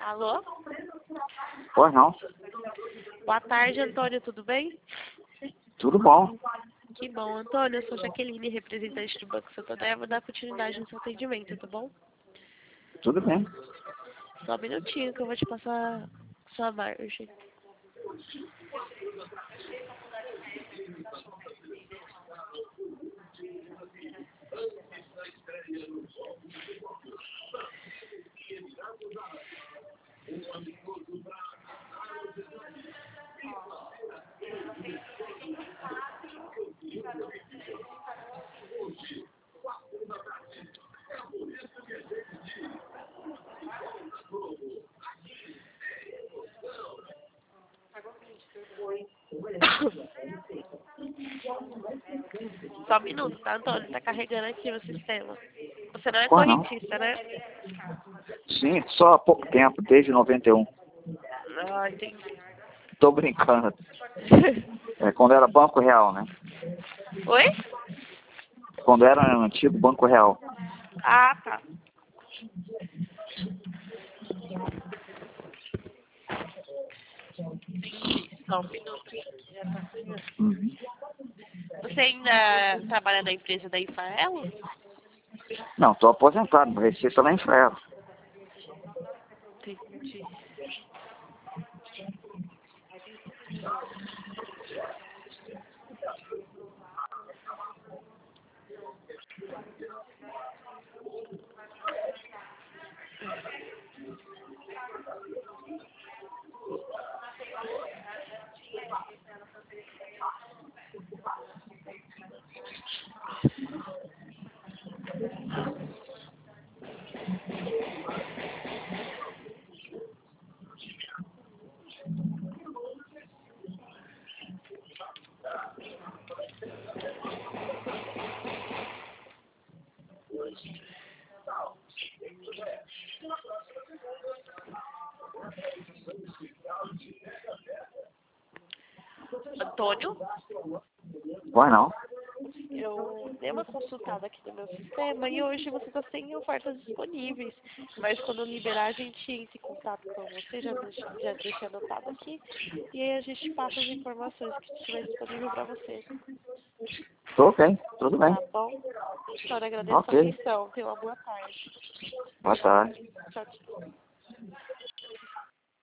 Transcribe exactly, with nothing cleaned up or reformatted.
Alô? Pois não. Boa tarde, Antônio, tudo bem? Tudo bom. Que bom, Antônio, eu sou Jaqueline, representante do Banco Santander, vou dar continuidade no seu atendimento, tá bom? Tudo bem. Só um minutinho que eu vou te passar sua margem. Só um minuto, tá, Antônio? Tá carregando aqui no sistema. Você não é Pois não. correntista, né? Sim, só há pouco tempo, desde noventa e um. Ah, entendi. Tô brincando. É quando era Banco Real, né? Oi? Quando era o antigo Banco Real. Ah, tá. Entendi. Só um minuto. Uhum. Você ainda trabalha na empresa da Infraelo? Não, tô aposentado, meu receita lá em Ferro. Entendi. Antônio, Pois não. eu dei uma consultada aqui no meu sistema e hoje você está sem ofertas disponíveis. Mas quando eu liberar, a gente entra em contato com você, já, deixa- já deixei anotado aqui. E aí a gente passa as informações que estiver disponível para você. Tô ok, tudo bem. Tá bom? Antônio, agradeço a Ok. atenção. Tenha uma boa tarde. Boa tarde. Tchau, tchau.